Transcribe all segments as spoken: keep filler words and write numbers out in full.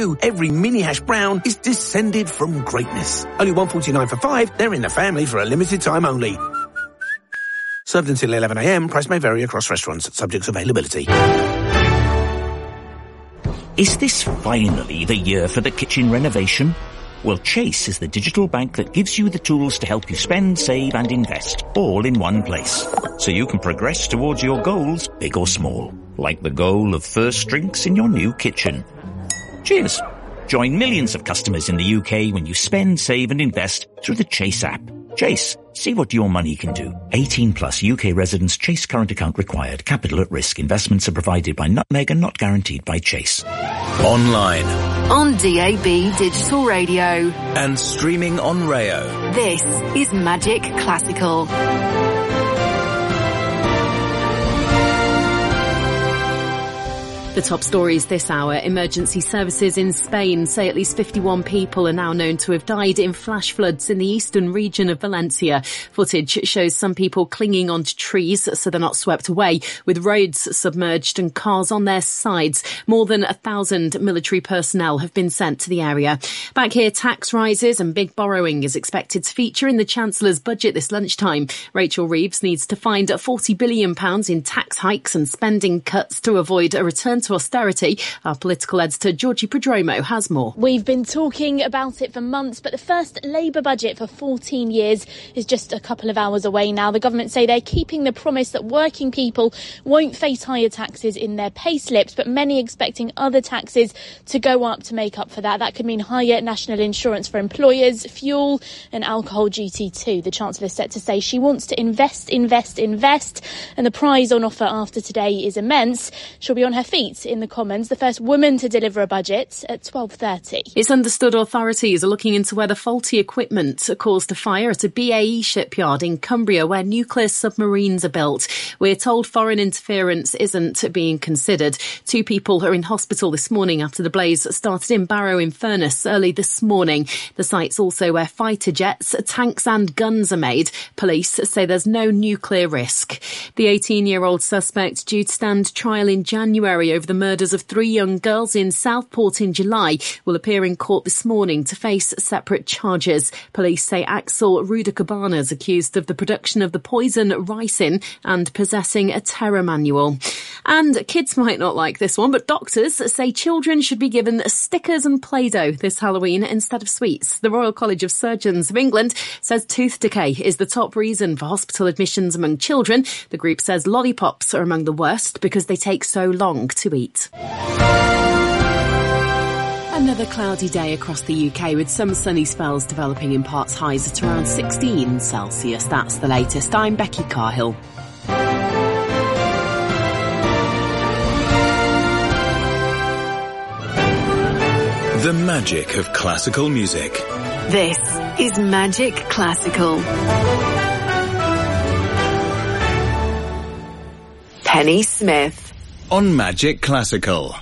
you, every mini hash brown is descended from greatness. Only one forty-nine for five, they're in the family for a limited time only. Served until eleven a m, price may vary across restaurants, subject to availability. Is this finally the year for the kitchen renovation? Well, Chase is the digital bank that gives you the tools to help you spend, save and invest, all in one place. So you can progress towards your goals, big or small, like the goal of first drinks in your new kitchen. Cheers! Join millions of customers in the U K when you spend, save and invest through the Chase app. Chase, see what your money can do. eighteen plus U K residents. Chase current account required. Capital at risk. Investments are provided by Nutmeg and not guaranteed by Chase. Online. On D A B Digital Radio. And streaming on Rayo. This is Magic Classical. The top stories this hour. Emergency services in Spain say at least fifty-one people are now known to have died in flash floods in the eastern region of Valencia. Footage shows some people clinging onto trees so they're not swept away, with roads submerged and cars on their sides. More than a thousand military personnel have been sent to the area. Back here, tax rises and big borrowing is expected to feature in the Chancellor's budget this lunchtime. Rachel Reeves needs to find forty billion pounds in tax hikes and spending cuts to avoid a return to austerity. Our political editor Georgie Prodromo has more. We've been talking about it for months, but the first Labour budget for fourteen years is just a couple of hours away now. The government say they're keeping the promise that working people won't face higher taxes in their pay slips, but many expecting other taxes to go up to make up for that. That could mean higher national insurance for employers, fuel and alcohol duty too. The Chancellor is set to say she wants to invest, invest, invest, and the prize on offer after today is immense. She'll be on her feet in the Commons, the first woman to deliver a budget, at twelve thirty. It's understood authorities are looking into whether faulty equipment caused a fire at a B A E shipyard in Cumbria where nuclear submarines are built. We're told foreign interference isn't being considered. Two people are in hospital this morning after the blaze started in Barrow-in-Furness early this morning. The site's also where fighter jets, tanks and guns are made. Police say there's no nuclear risk. The eighteen-year-old suspect due to stand trial in January over the murders of three young girls in Southport in July will appear in court this morning to face separate charges. Police say Axel Rudakabana is accused of the production of the poison ricin and possessing a terror manual. And kids might not like this one, but doctors say children should be given stickers and Play-Doh this Halloween instead of sweets. The Royal College of Surgeons of England says tooth decay is the top reason for hospital admissions among children. The group says lollipops are among the worst because they take so long to eat. Another cloudy day across the U K with some sunny spells developing in parts highs at around sixteen Celsius. That's the latest. I'm Becky Carhill. The magic of classical music. This is Magic Classical. Penny Smith. On Magic Classical.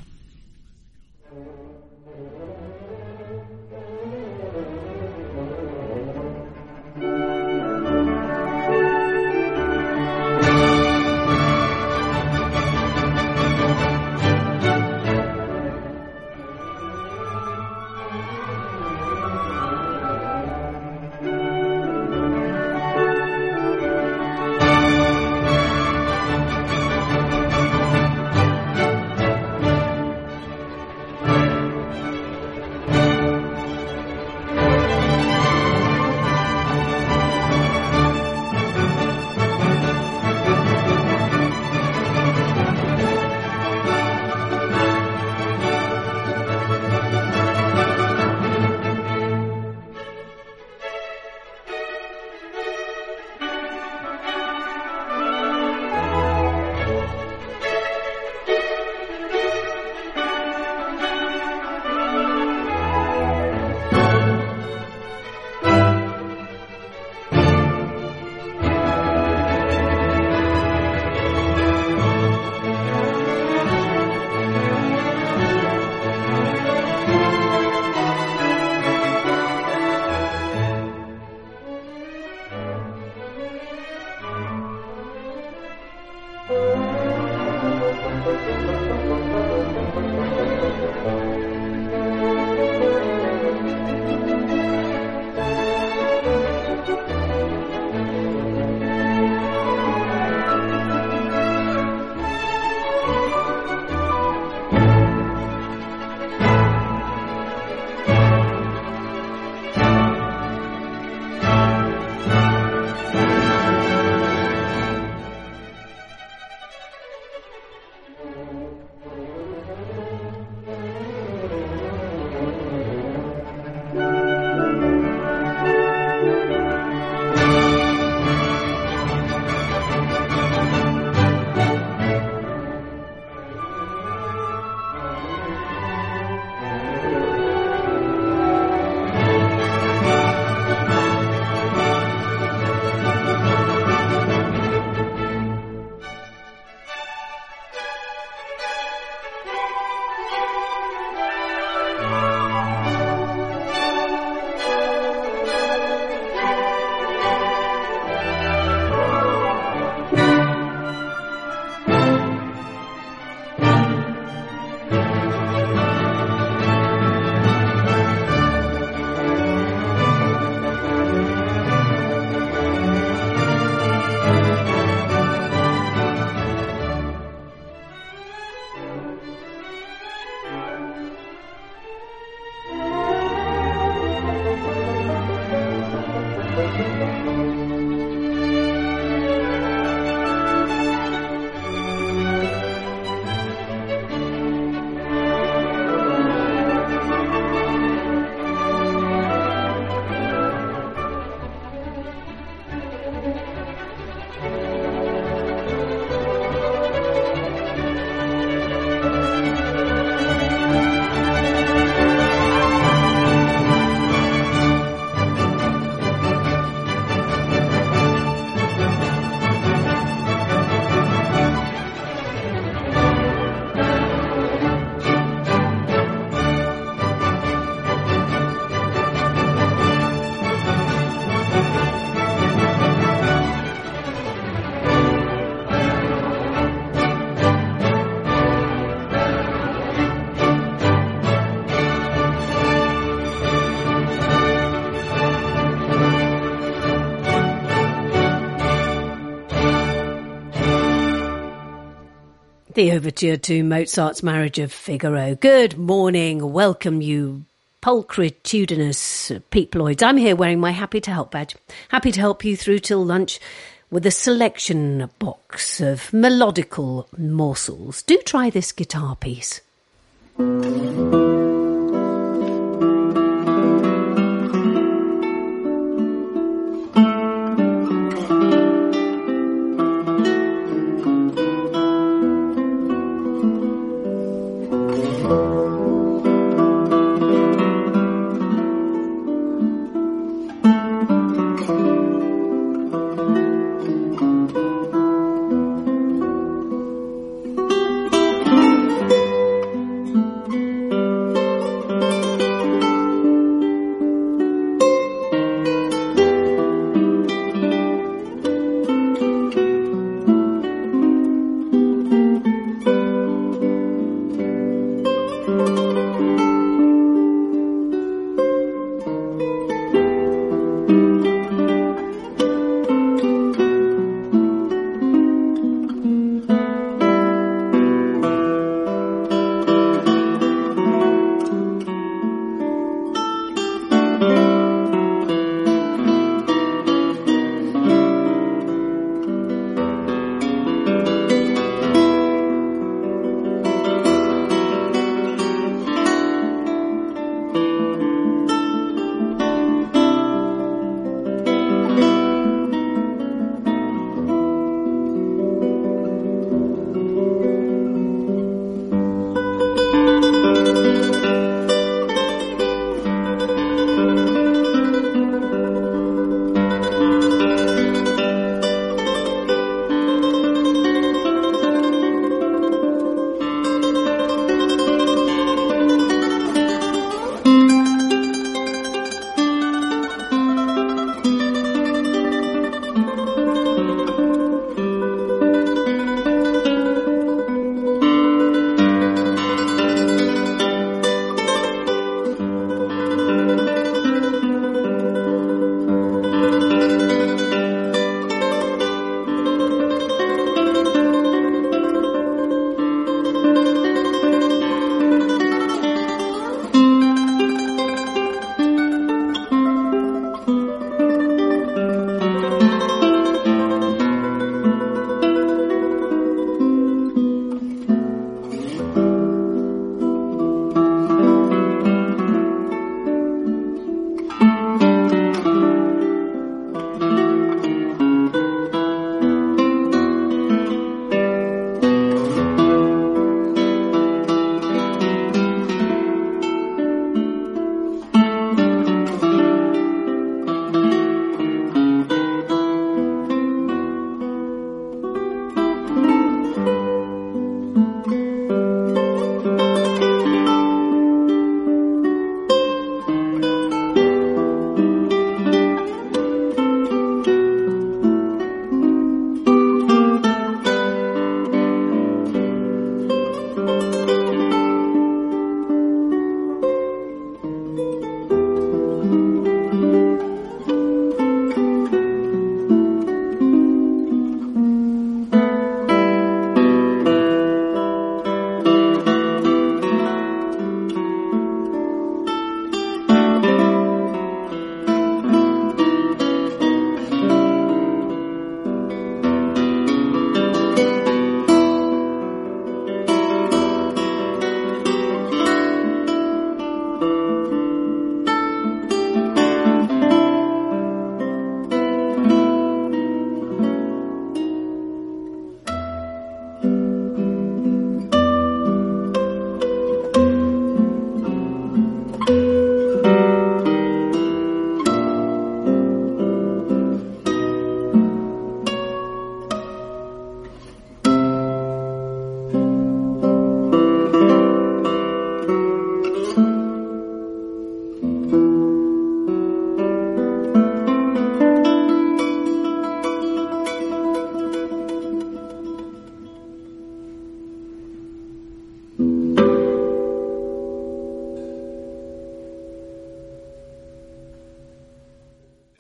The overture to Mozart's Marriage of Figaro. Good morning. Welcome, you pulchritudinous peeploids. I'm here wearing my Happy to Help badge. Happy to help you through till lunch with a selection box of melodical morsels. Do try this guitar piece.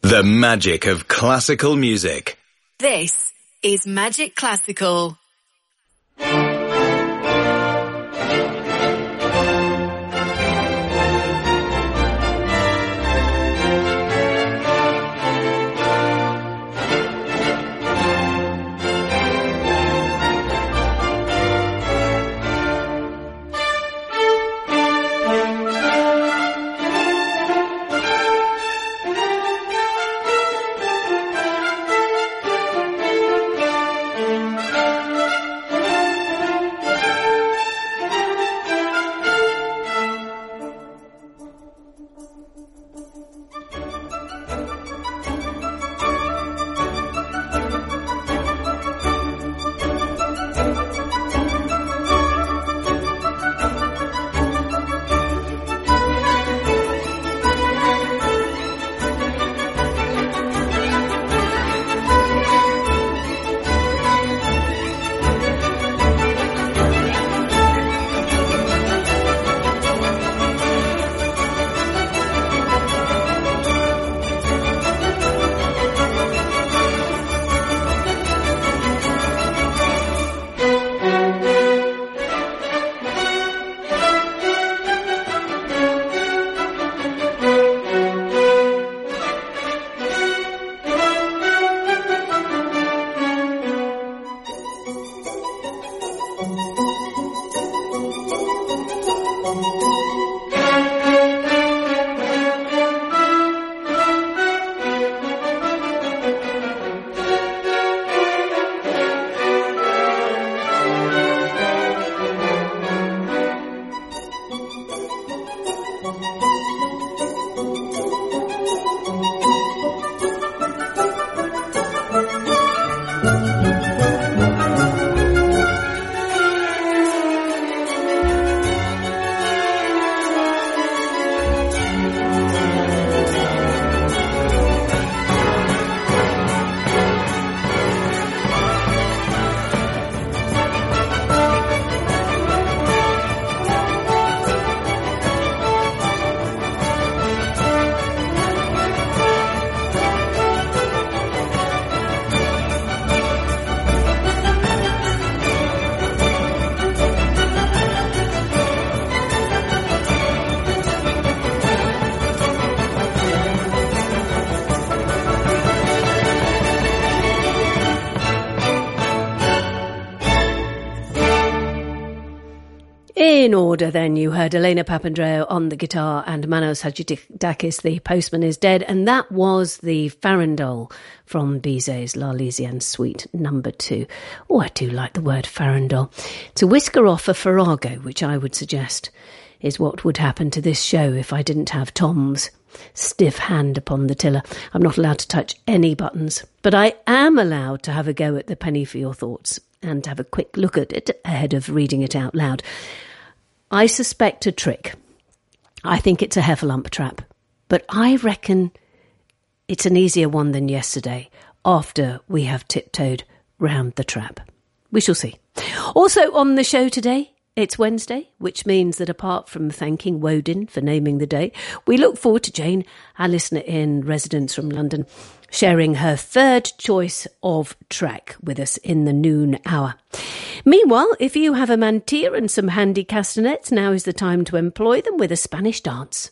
The magic of classical music. This is Magic Classical. In order, then, you heard Elena Papandreou on the guitar and Manos Hadjidakis, The Postman is Dead, and that was the farandole from Bizet's L'Arlésienne Suite number two. Oh, I do like the word farandole. To whisker off a farrago, which I would suggest is what would happen to this show if I didn't have Tom's stiff hand upon the tiller. I'm not allowed to touch any buttons, but I am allowed to have a go at the penny for your thoughts and have a quick look at it ahead of reading it out loud. I suspect a trick. I think it's a heffalump trap, but I reckon it's an easier one than yesterday after we have tiptoed round the trap. We shall see. Also on the show today, it's Wednesday, which means that apart from thanking Woden for naming the day, we look forward to Jane, our listener in residence from London, sharing her third choice of track with us in the noon hour. Meanwhile, if you have a mantilla and some handy castanets, now is the time to employ them with a Spanish dance.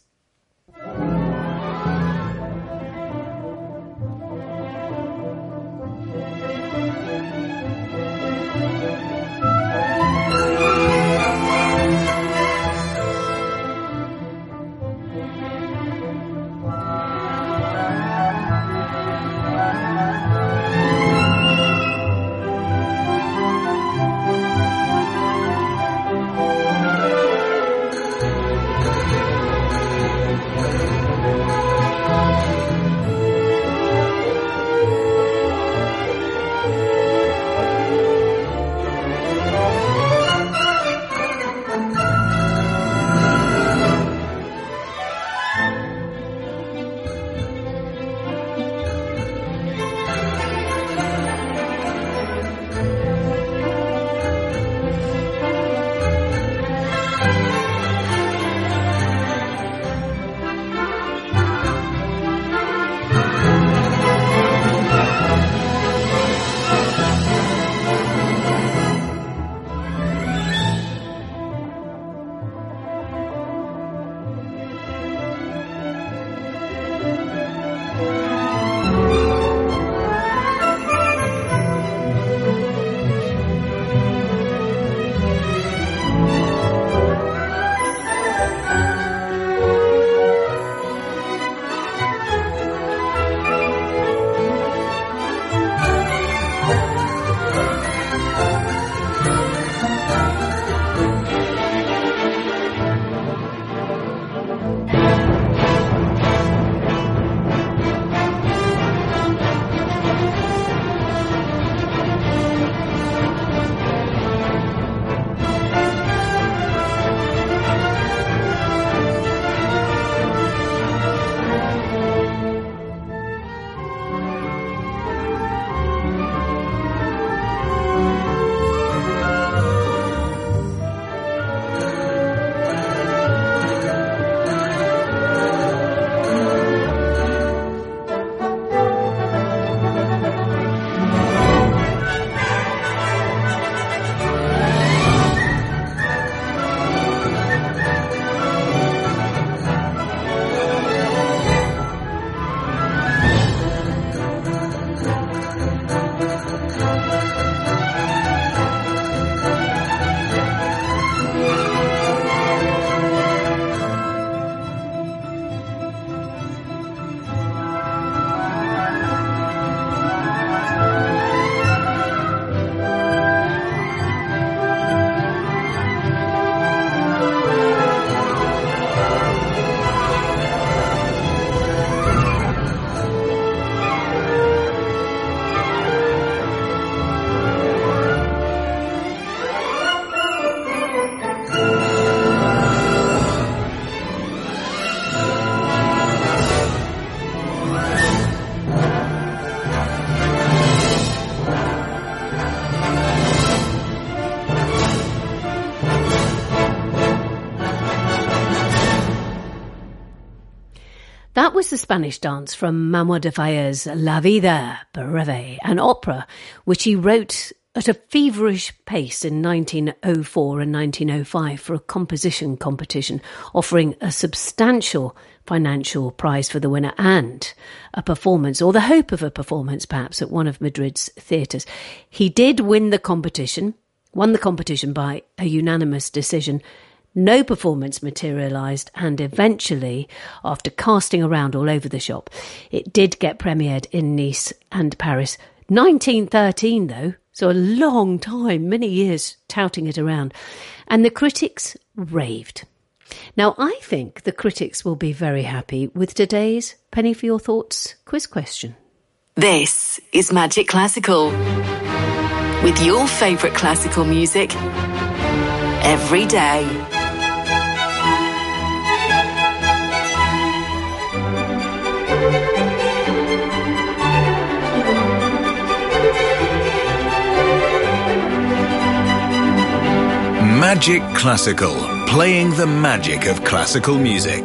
That was the Spanish dance from Manuel de Falla's La Vida Breve, an opera which he wrote at a feverish pace in nineteen oh four and nineteen oh five for a composition competition, offering a substantial financial prize for the winner and a performance, or the hope of a performance perhaps, at one of Madrid's theatres. He did win the competition, won the competition by a unanimous decision. No performance materialised, and eventually, after casting around all over the shop, it did get premiered in Nice and Paris. nineteen thirteen, though, so a long time, many years touting it around. And the critics raved. Now, I think the critics will be very happy with today's Penny for Your Thoughts quiz question. This is Magic Classical, with your favourite classical music every day. Magic Classical, playing the magic of classical music.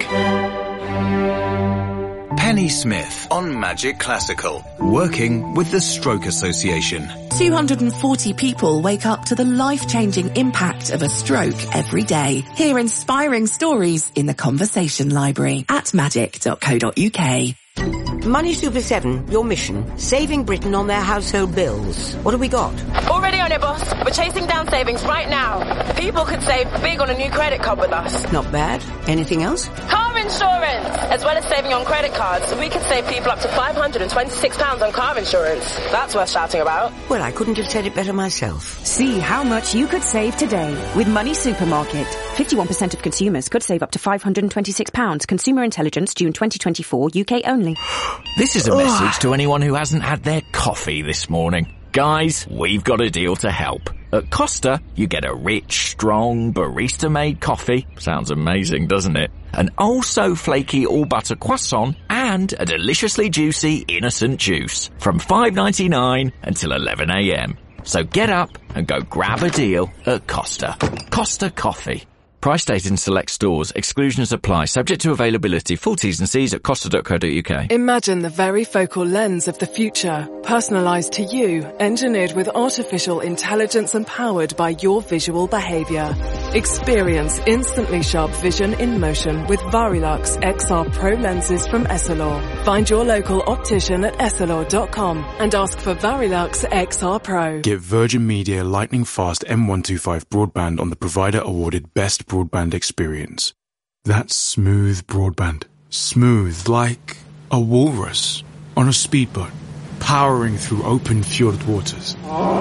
Penny Smith on Magic Classical, working with the Stroke Association. two hundred forty people wake up to the life-changing impact of a stroke every day. Hear inspiring stories in the Conversation Library at magic dot co dot uk. Money Super seven, your mission, saving Britain on their household bills. What have we got? Already on it, boss. We're chasing down savings right now. People could save big on a new credit card with us. Not bad. Anything else? Car insurance! As well as saving on credit cards, we could save people up to five hundred twenty-six pounds on car insurance. That's worth shouting about. Well, I couldn't have said it better myself. See how much you could save today with Money Supermarket. fifty-one percent of consumers could save up to five hundred twenty-six pounds. Consumer Intelligence, June twenty twenty-four, U K only. This is a message to anyone who hasn't had their coffee this morning. Guys, we've got a deal to help. At Costa, you get a rich, strong, barista-made coffee. Sounds amazing, doesn't it? An oh-so flaky all-butter croissant and a deliciously juicy innocent juice from five ninety-nine until eleven a m. So get up and go grab a deal at Costa. Costa Coffee. Price dated in select stores. Exclusions apply. Subject to availability. Full T's and C's at costa dot co dot uk. Imagine the very focal lens of the future. Personalised to you. Engineered with artificial intelligence and powered by your visual behaviour. Experience instantly sharp vision in motion with Varilux X R Pro lenses from Essilor. Find your local optician at essilor dot com and ask for Varilux X R Pro. Get Virgin Media lightning fast M one twenty-five broadband on the provider awarded Best Broadband Experience. That's smooth broadband. Smooth like a walrus on a speedboat, powering through open fjord waters.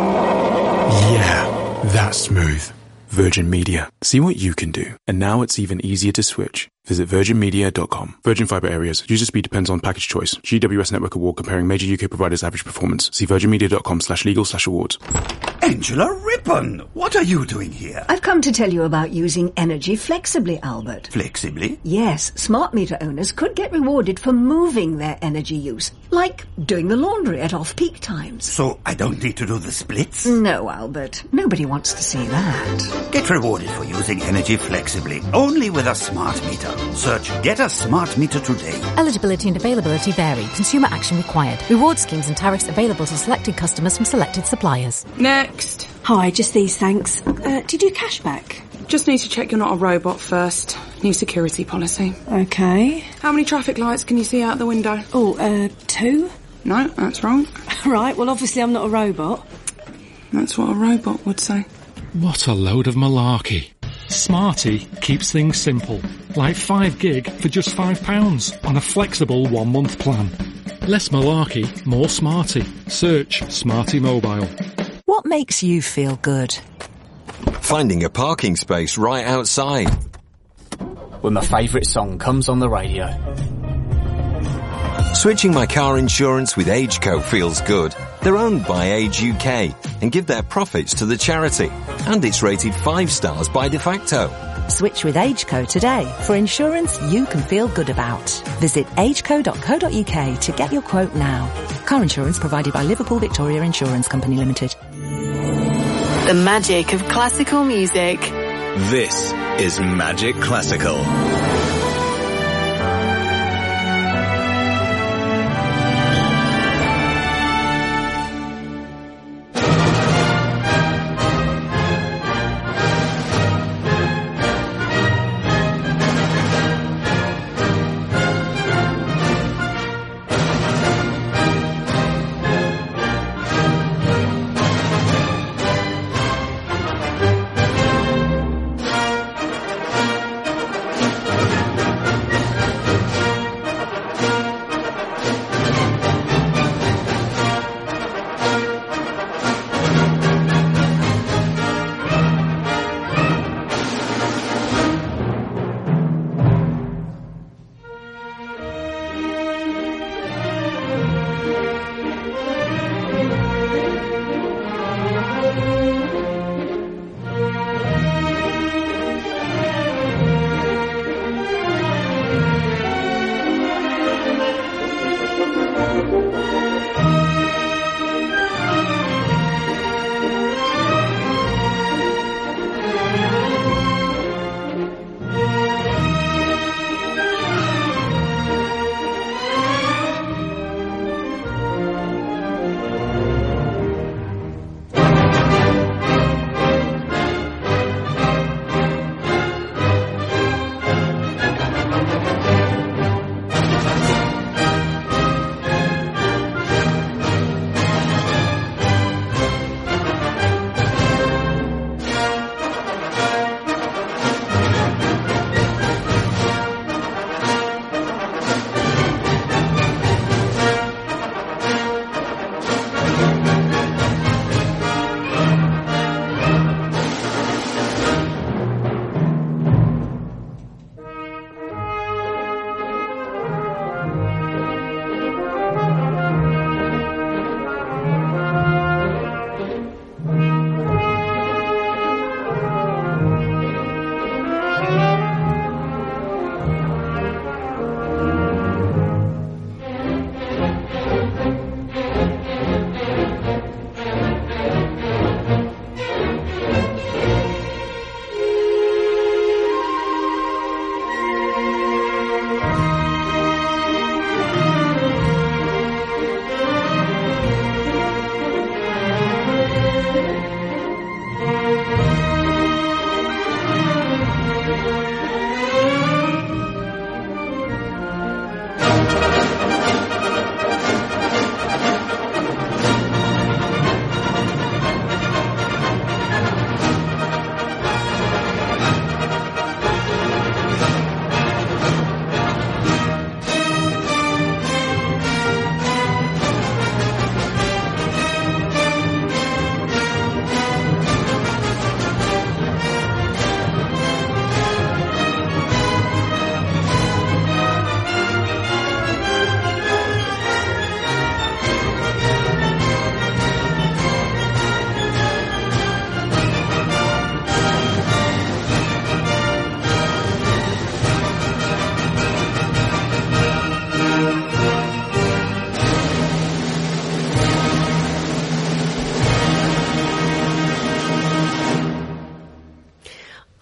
Yeah, that's smooth. Virgin Media. See what you can do. And now it's even easier to switch. Visit virgin media dot com. Virgin Fibre Areas. User speed depends on package choice. G W S Network Award comparing major U K providers' average performance. See virgin media dot com slash legal slash awards. Angela Rippon, what are you doing here? I've come to tell you about using energy flexibly, Albert. Flexibly? Yes, smart meter owners could get rewarded for moving their energy use, like doing the laundry at off-peak times. So I don't need to do the splits? No, Albert. Nobody wants to see that. Get rewarded for using energy flexibly, only with a smart meter. Search Get a Smart Meter today. Eligibility and availability vary. Consumer action required. Reward schemes and tariffs available to selected customers from selected suppliers. Next. Hi, just these, thanks. Uh, do you do cash back? Just need to check you're not a robot first. New security policy. Okay. How many traffic lights can you see out the window? Oh, uh, two? No, that's wrong. Right, well, obviously I'm not a robot. That's what a robot would say. What a load of malarkey. Smarty keeps things simple, like five gig for just five pounds on a flexible one-month plan. Less malarkey, more smarty. Search Smarty Mobile. What makes you feel good? Finding a parking space right outside. When my favourite song comes on the radio. Switching my car insurance with AgeCo feels good. They're owned by Age U K and give their profits to the charity. And it's rated five stars by De Facto. Switch with AgeCo today for insurance you can feel good about. Visit ageco dot co dot uk to get your quote now. Car insurance provided by Liverpool Victoria Insurance Company Limited. The magic of classical music. This is Magic Classical.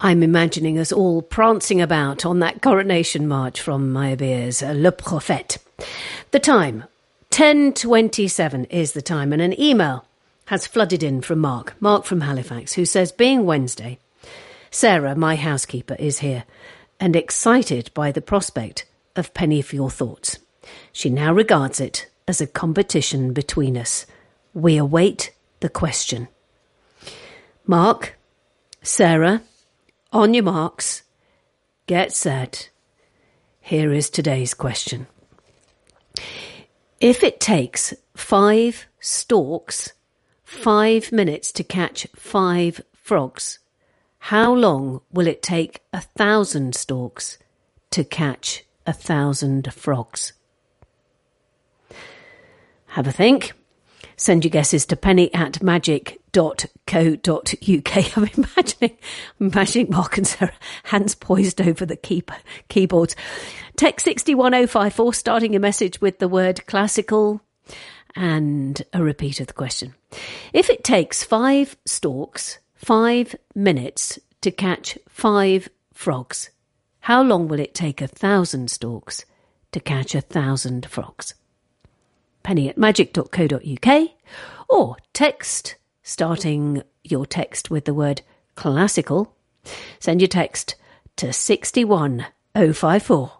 I'm imagining us all prancing about on that coronation march from Meyerbeer's Le Prophète. The time, ten twenty-seven is the time, and an email has flooded in from Mark, Mark from Halifax, who says, being Wednesday, Sarah, my housekeeper, is here and excited by the prospect of Penny for Your Thoughts. She now regards it as a competition between us. We await the question. Mark, Sarah, on your marks, get set. Here is today's question. If it takes five storks five minutes to catch five frogs, how long will it take a thousand storks to catch a thousand frogs? Have a think. Send your guesses to penny at magic dot co dot uk. I'm imagining, I'm imagining Mark and Sarah, hands poised over the key, keyboards. Text six one oh five four, starting your message with the word classical and a repeat of the question. If it takes five storks five minutes to catch five frogs, how long will it take a thousand storks to catch a thousand frogs? penny at magic dot co dot uk, or text, starting your text with the word classical. Send your text to six one oh five four.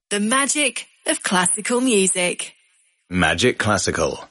The magic of classical music. Magic Classical.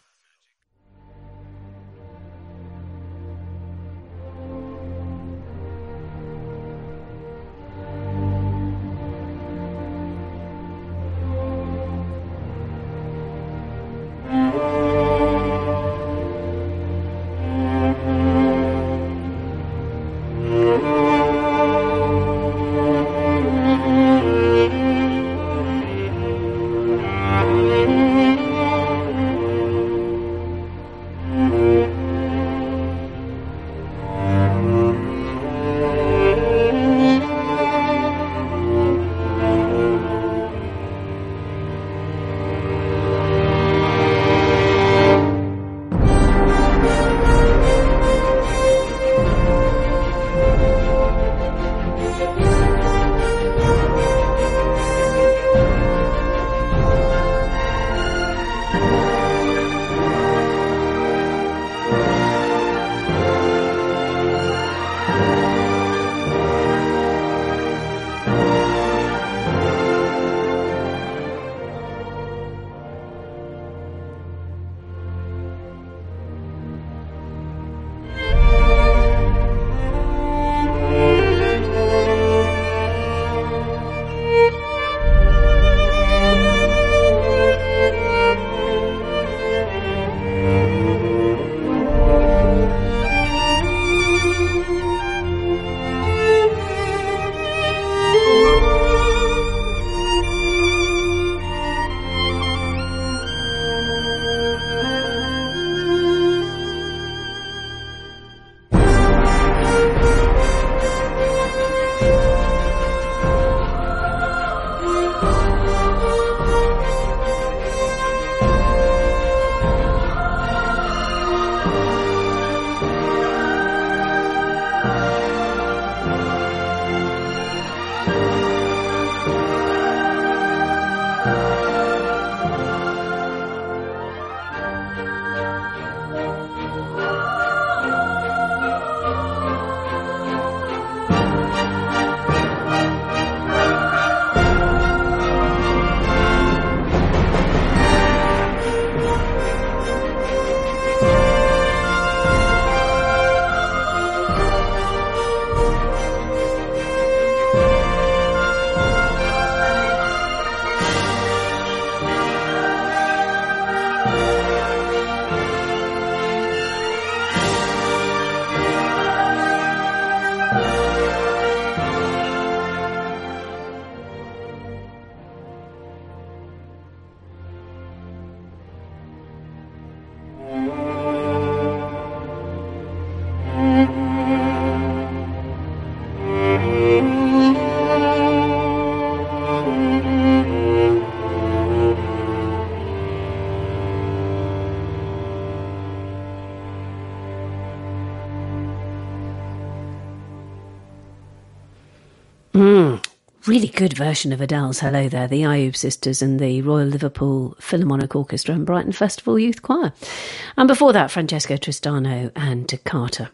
Mm, really good version of Adele's Hello There, the Ayoub Sisters and the Royal Liverpool Philharmonic Orchestra and Brighton Festival Youth Choir. And before that, Francesco Tristano and Toccata.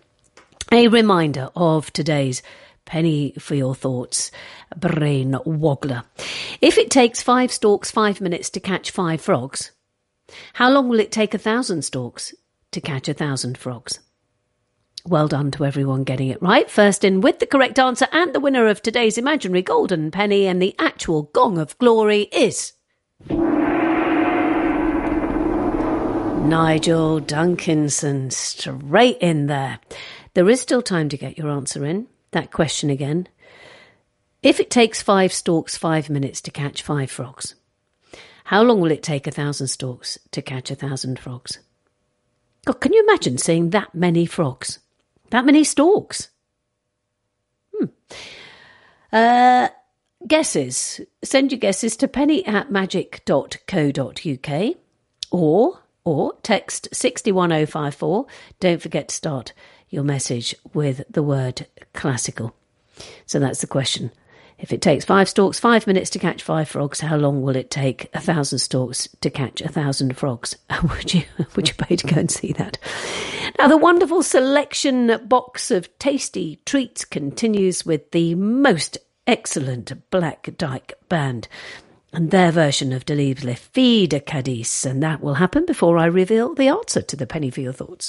A reminder of today's Penny for Your Thoughts brain woggler. If it takes five storks five minutes to catch five frogs, how long will it take a thousand storks to catch a thousand frogs? Well done to everyone getting it right. First in with the correct answer and the winner of today's imaginary golden penny and the actual Gong of Glory is Nigel Duncanson, straight in there. There is still time to get your answer in. That question again. If it takes five storks five minutes to catch five frogs, how long will it take a thousand storks to catch a thousand frogs? God, can you imagine seeing that many frogs? That many storks? Hmm. Uh, guesses. Send your guesses to penny at magic dot co dot uk or, or text six one oh five four. Don't forget to start your message with the word classical. So that's the question. If it takes five storks five minutes to catch five frogs, how long will it take a thousand storks to catch a thousand frogs? Would you would you pay to go and see that? Now, the wonderful selection box of tasty treats continues with the most excellent Black Dyke Band. and their version of Delibes Les Filles de Cadiz, and that will happen before I reveal the answer to the Penny for Your Thoughts.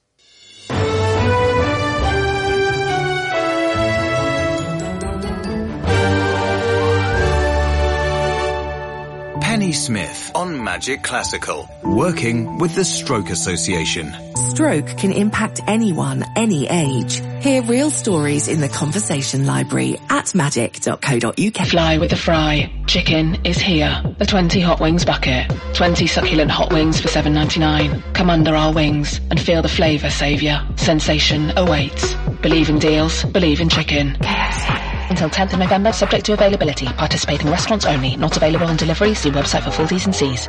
Penny Smith on Magic Classical, working with the Stroke Association. Stroke can impact anyone, any age. Hear real stories in the Conversation Library at magic dot co dot uk. Fly with the fry. Chicken is here. The twenty hot wings bucket. twenty succulent hot wings for seven ninety-nine. Come under our wings and feel the flavour saviour. Sensation awaits. Believe in deals. Believe in chicken. K F C. Until tenth of November, subject to availability. Participating restaurants only. Not available on delivery. See website for full T's and C's.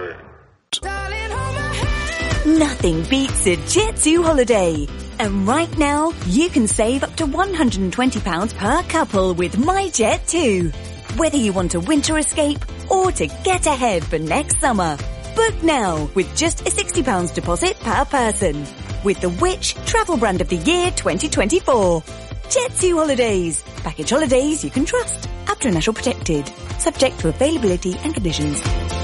Nothing beats a Jet two holiday. And right now, you can save up to one hundred twenty pounds per couple with My Jet two. Whether you want a winter escape or to get ahead for next summer. Book now with just a sixty pounds deposit per person. With the Which Travel Brand of the Year twenty twenty-four. Jet two Holidays. Package holidays you can trust. Up to National Protected. Subject to availability and conditions.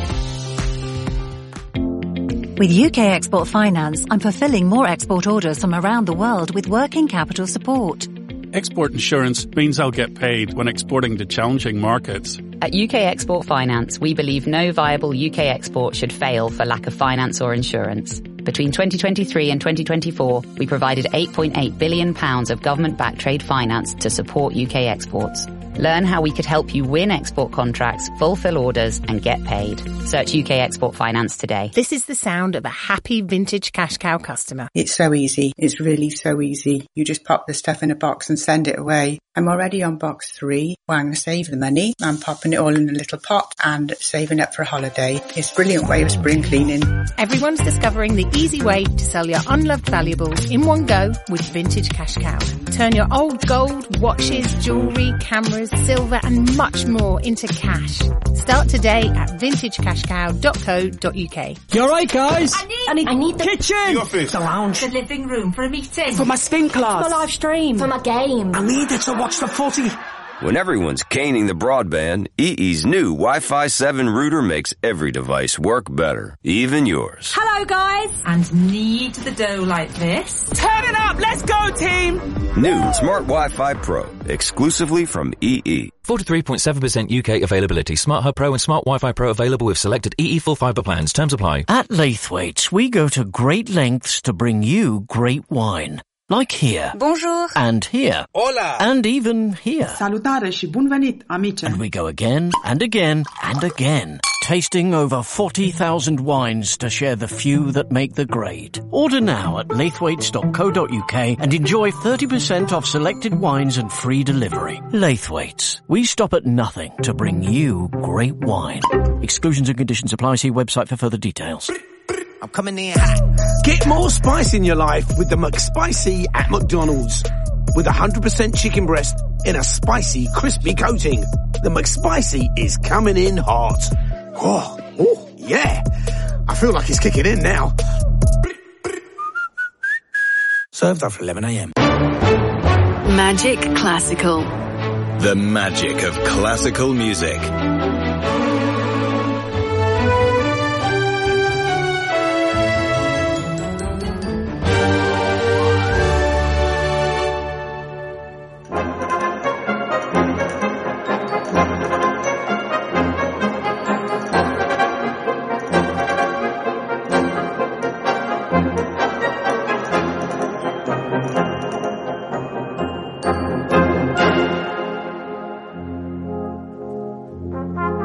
With U K Export Finance, I'm fulfilling more export orders from around the world with working capital support. Export insurance means I'll get paid when exporting to challenging markets. At U K Export Finance, we believe no viable U K export should fail for lack of finance or insurance. Between twenty twenty-three and twenty twenty-four, we provided eight point eight billion pounds of government-backed trade finance to support U K exports. Learn how we could help you win export contracts, fulfill orders, and get paid. Search U K Export Finance today. This is the sound of a happy vintage cash cow customer. It's so easy. It's really so easy. You just pop the stuff in a box and send it away. I'm already on box three. Well, I'm going to save the money. I'm popping it all in a little pot and saving up for a holiday. It's a brilliant way of spring cleaning. Everyone's discovering the easy way to sell your unloved valuables in one go with Vintage Cash Cow. Turn your old gold, watches, jewellery, cameras, silver and much more into cash. Start today at vintage cash cow dot co dot uk. You alright, guys? I need, I need, I need the kitchen, the office, the lounge, the living room for a meeting, for my spin class, for my live stream, for my game. I need it to watch the footy. When everyone's caning the broadband, E E's new Wi-Fi seven router makes every device work better, even yours. Hello, guys! And knead the dough like this. Turn it up! Let's go, team! New Smart Wi-Fi Pro, exclusively from E E. forty-three point seven percent U K availability. Smart Hub Pro and Smart Wi-Fi Pro available with selected E E full fibre plans. Terms apply. At Laithwaite's, we go to great lengths to bring you great wine. Like here. Bonjour. And here. Hola. And even here. Salutare și bun venit, amice. And we go again and again and again, tasting over forty thousand wines to share the few that make the grade. Order now at laithwaites dot co dot uk and enjoy thirty percent off selected wines and free delivery. Laithwaite's. We stop at nothing to bring you great wine. Exclusions and conditions apply. See website for further details. I'm coming in hot. Get more spice in your life with the McSpicy at McDonald's. With one hundred percent chicken breast in a spicy, crispy coating. The McSpicy is coming in hot. Oh, oh, yeah. I feel like it's kicking in now. Served after eleven a.m. Magic Classical. The magic of classical music. Thank you.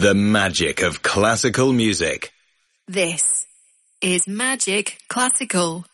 The magic of classical music. This is Magic Classical.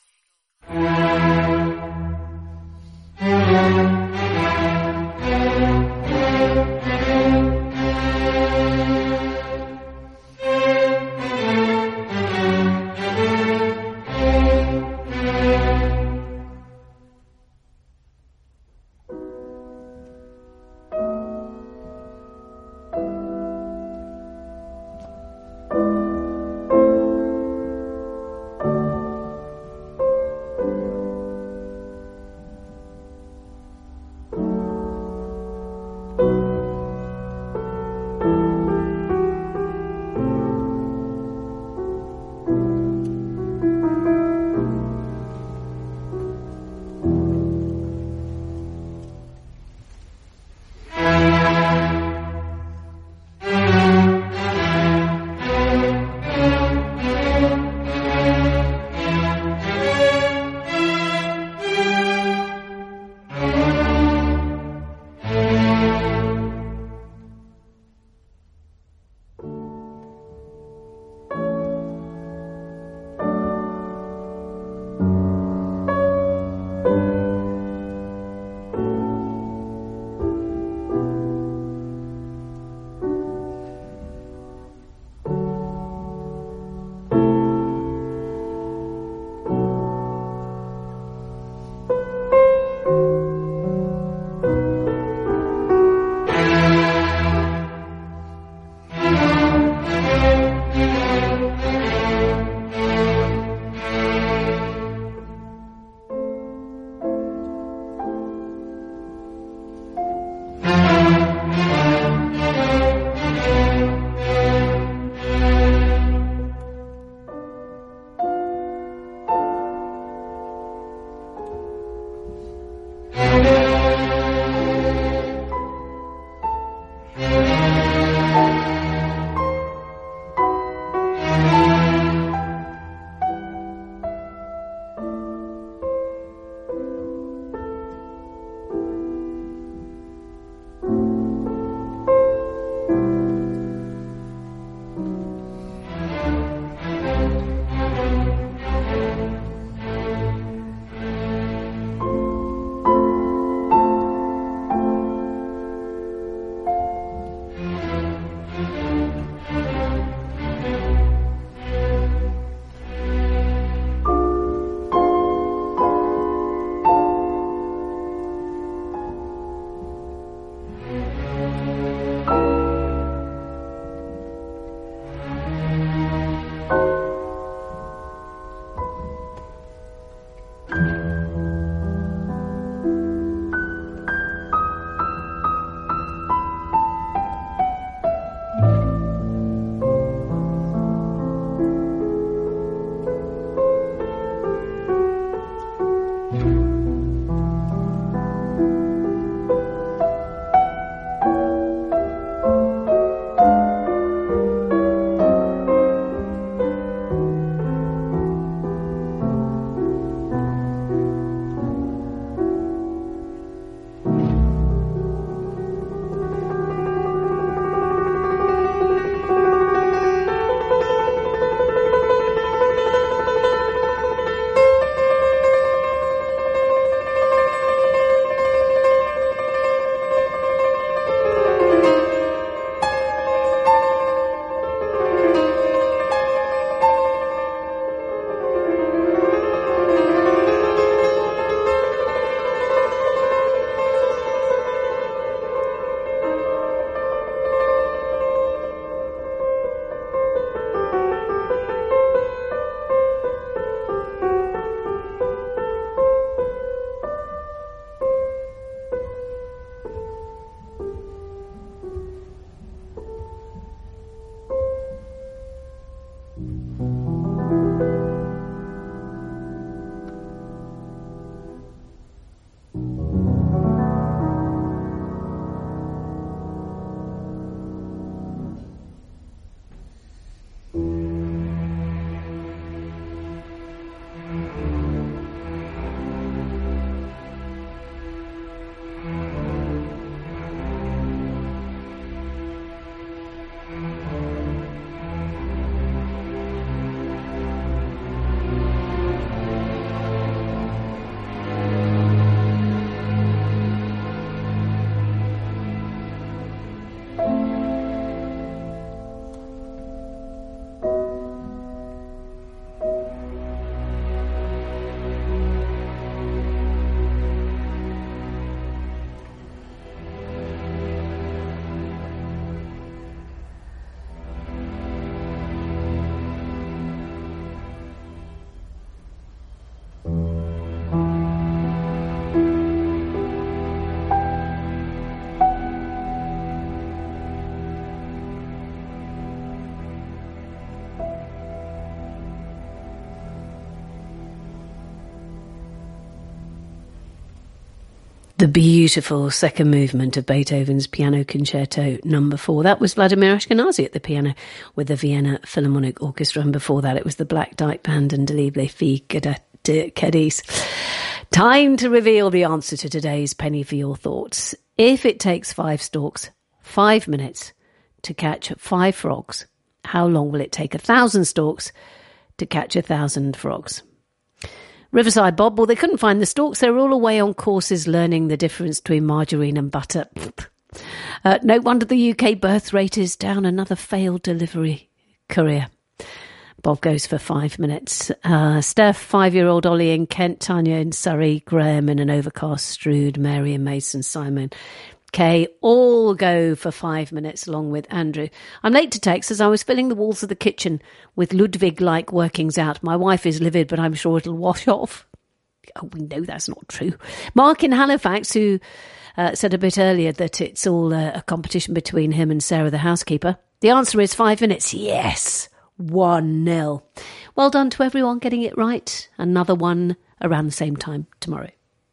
The beautiful second movement of Beethoven's Piano Concerto number four. That was Vladimir Ashkenazy at the piano with the Vienna Philharmonic Orchestra, and before that it was the Black Dyke Band and Delibre Fille de Cadiz. Time to reveal the answer to today's penny for your thoughts. If it takes five storks, five minutes to catch five frogs, how long will it take a thousand storks to catch a thousand frogs? Riverside Bob, well, they couldn't find the storks. They were all away on courses learning the difference between margarine and butter. Uh, no wonder the U K birth rate is down. Another failed delivery career. Bob goes for five minutes. Uh, Steph, five-year-old Ollie in Kent, Tanya in Surrey, Graham in an overcast Strood, Mary in Mason, Simon, Kay, all go for five minutes along with Andrew. I'm late to text as I was filling the walls of the kitchen with Ludwig-like workings out. My wife is livid, but I'm sure it'll wash off. Oh, we know that's not true. Mark in Halifax, who uh, said a bit earlier that it's all uh, a competition between him and Sarah, the housekeeper. The answer is five minutes. Yes, one nil. Well done to everyone getting it right. Another one around the same time tomorrow.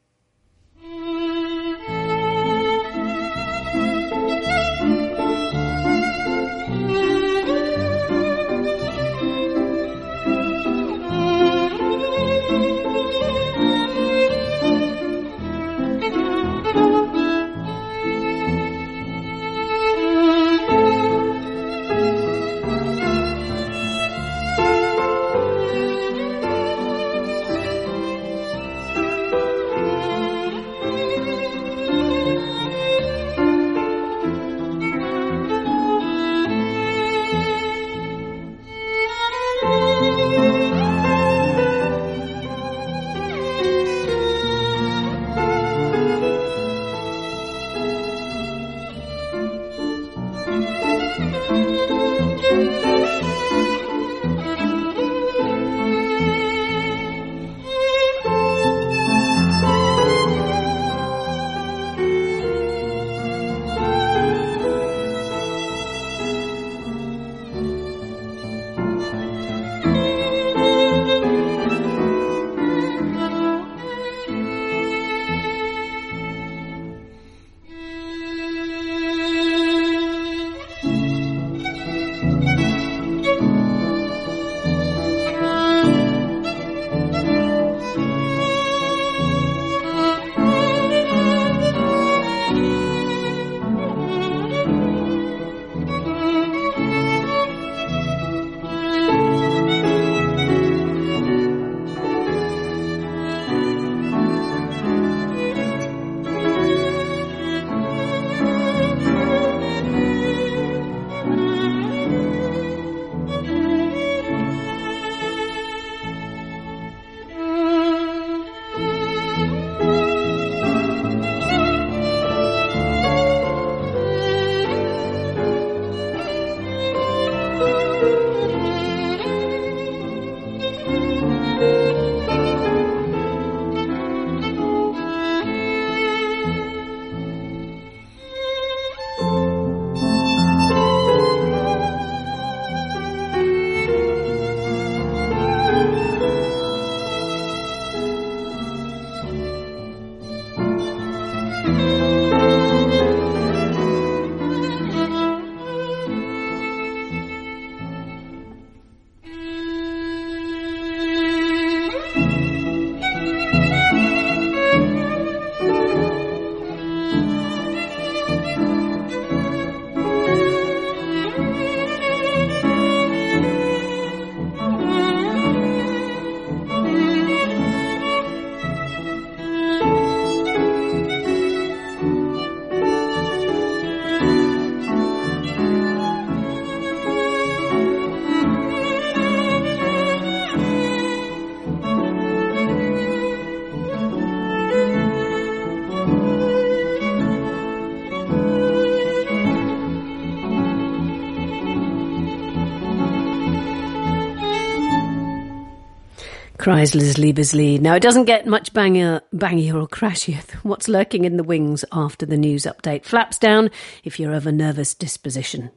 Chrysler's Liebeslied. Now, it doesn't get much banger, bangier or crashier than what's lurking in the wings after the news update. Flaps down if you're of a nervous disposition.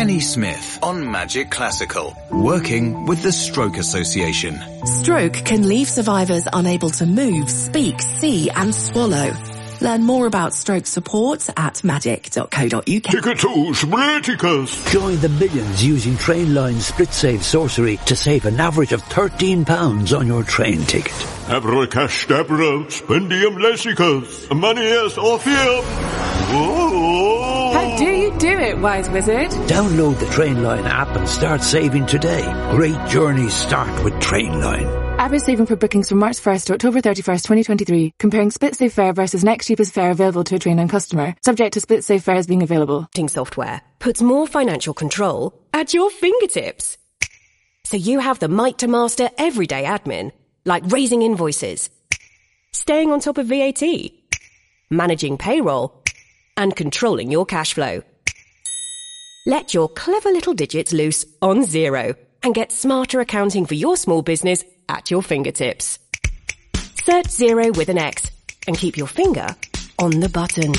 Penny Smith on Magic Classical, working with the Stroke Association. Stroke can leave survivors unable to move, speak, see and swallow. Learn more about stroke support at magic dot co dot uk. Ticket to Spliticus. Join the millions using Trainline Split Save Sorcery to save an average of thirteen pounds on your train ticket. Abracadabra, spendium lessicus, manias orpheum. How do you do it, Wise Wizard? Download the Trainline app and start saving today. Great journeys start with Trainline. Average saving for bookings from March first to October thirty-first, twenty twenty-three. Comparing Split Save fare versus next cheapest fare available to a Trainline customer. Subject to Split Save fares being available. Software puts more financial control at your fingertips. So you have the might to master everyday admin, like raising invoices, staying on top of V A T, managing payroll, and controlling your cash flow. Let your clever little digits loose on Xero and get smarter accounting for your small business at your fingertips. Search Xero with an X and keep your finger on the button.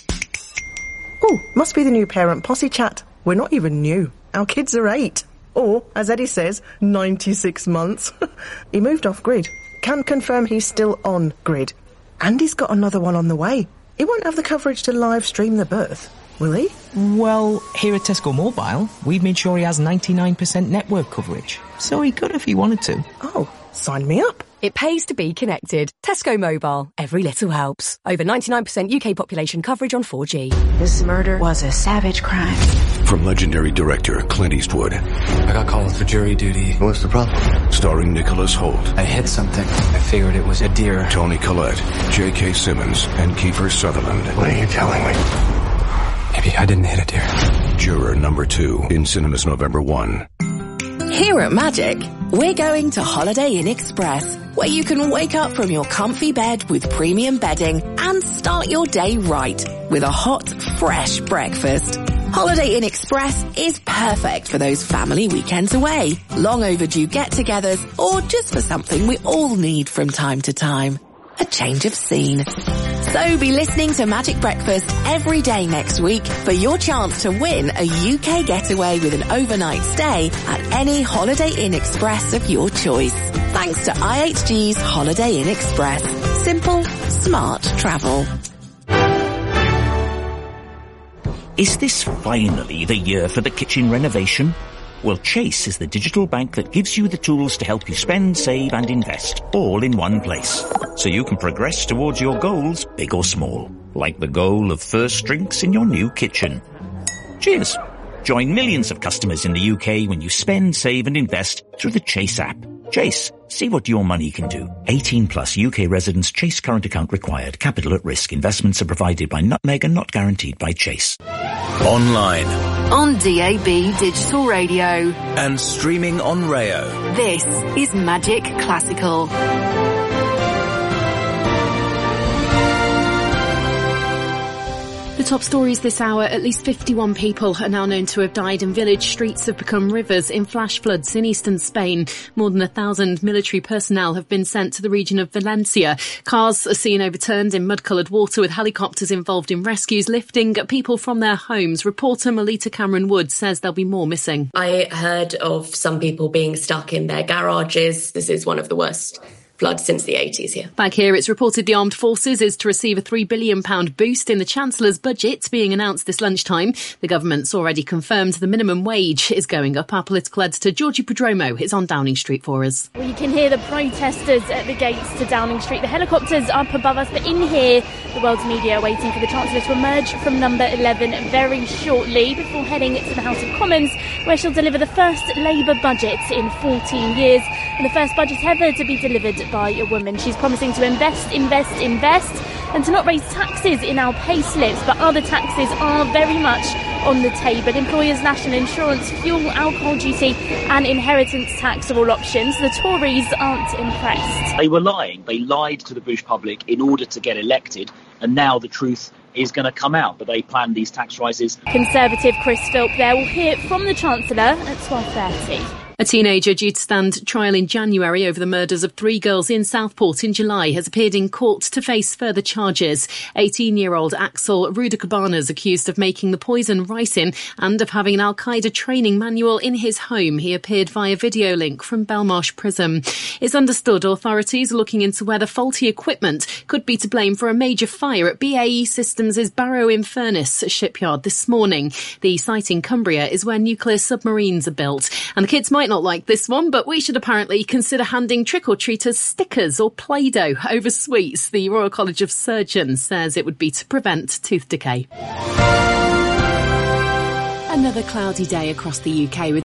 Oh, must be the new parent posse chat. We're not even new. Our kids are eight. Or, as Eddie says, ninety-six months. He moved off grid. Can confirm he's still on grid. And he's got another one on the way. He won't have the coverage to live stream the birth, will he? Well, here at Tesco Mobile, we've made sure he has ninety-nine percent network coverage. So he could if he wanted to. Oh, sign me up. It pays to be connected. Tesco Mobile. Every little helps. Over ninety-nine percent U K population coverage on four G. This murder was a savage crime. From legendary director Clint Eastwood. I got called for jury duty. What's the problem? Starring Nicholas Hoult. I hit something. I figured it was a deer. Toni Collette, J K. Simmons, and Kiefer Sutherland. What are you telling me? Maybe I didn't hit a deer. Juror number two in cinemas November first. Here at Magic, we're going to Holiday Inn Express, where you can wake up from your comfy bed with premium bedding and start your day right with a hot, fresh breakfast. Holiday Inn Express is perfect for those family weekends away, long overdue get-togethers, or just for something we all need from time to time. A change of scene. So be listening to Magic Breakfast every day next week for your chance to win a U K getaway with an overnight stay at any Holiday Inn Express of your choice. Thanks to I H G's Holiday Inn Express. Simple, smart travel. Is this finally the year for the kitchen renovation? Well, Chase is the digital bank that gives you the tools to help you spend, save and invest, all in one place. So you can progress towards your goals, big or small, like the goal of first drinks in your new kitchen. Cheers! Join millions of customers in the U K when you spend, save and invest through the Chase app. Chase, see what your money can do. eighteen plus U K residents. Chase current account required. Capital at risk. Investments are provided by Nutmeg and not guaranteed by Chase. Online. On D A B Digital Radio. And streaming on Rayo. This is Magic Classical. The top stories this hour, at least fifty-one people are now known to have died and village streets have become rivers in flash floods in eastern Spain. More than a thousand military personnel have been sent to the region of Valencia. Cars are seen overturned in mud-coloured water with helicopters involved in rescues, lifting people from their homes. Reporter Melita Cameron Wood says there'll be more missing. I heard of some people being stuck in their garages. This is one of the worst flood since the eighties here. Back here, it's reported the Armed Forces is to receive a three billion pounds boost in the Chancellor's budget being announced this lunchtime. The government's already confirmed the minimum wage is going up. Our political editor, Georgie Prodromo, is on Downing Street for us. Well, you can hear the protesters at the gates to Downing Street. The helicopters up above us, but in here, the world's media are waiting for the Chancellor to emerge from number eleven very shortly before heading to the House of Commons, where she'll deliver the first Labour budget in fourteen years and the first budget ever to be delivered by a woman. She's promising to invest, invest, invest and to not raise taxes in our pay slips, but other taxes are very much on the table. Employers' national insurance, fuel, alcohol duty and inheritance tax are all options. The Tories aren't impressed. They were lying. They lied to the British public in order to get elected, and now the truth is going to come out, but they planned these tax rises. Conservative Chris Philp there. We'll hear from the Chancellor at twelve thirty. A teenager due to stand trial in January over the murders of three girls in Southport in July has appeared in court to face further charges. eighteen-year-old Axel Rudakabana is accused of making the poison ricin and of having an Al-Qaeda training manual in his home. He appeared via video link from Belmarsh Prison. It's understood authorities are looking into whether faulty equipment could be to blame for a major fire at B A E Systems' Barrow-in-Furness shipyard this morning. The site in Cumbria is where nuclear submarines are built. And the kids might not like this one, but we should apparently consider handing trick-or-treaters stickers or Play-Doh over sweets. The Royal College of Surgeons says it would be to prevent tooth decay. Another cloudy day across the U K with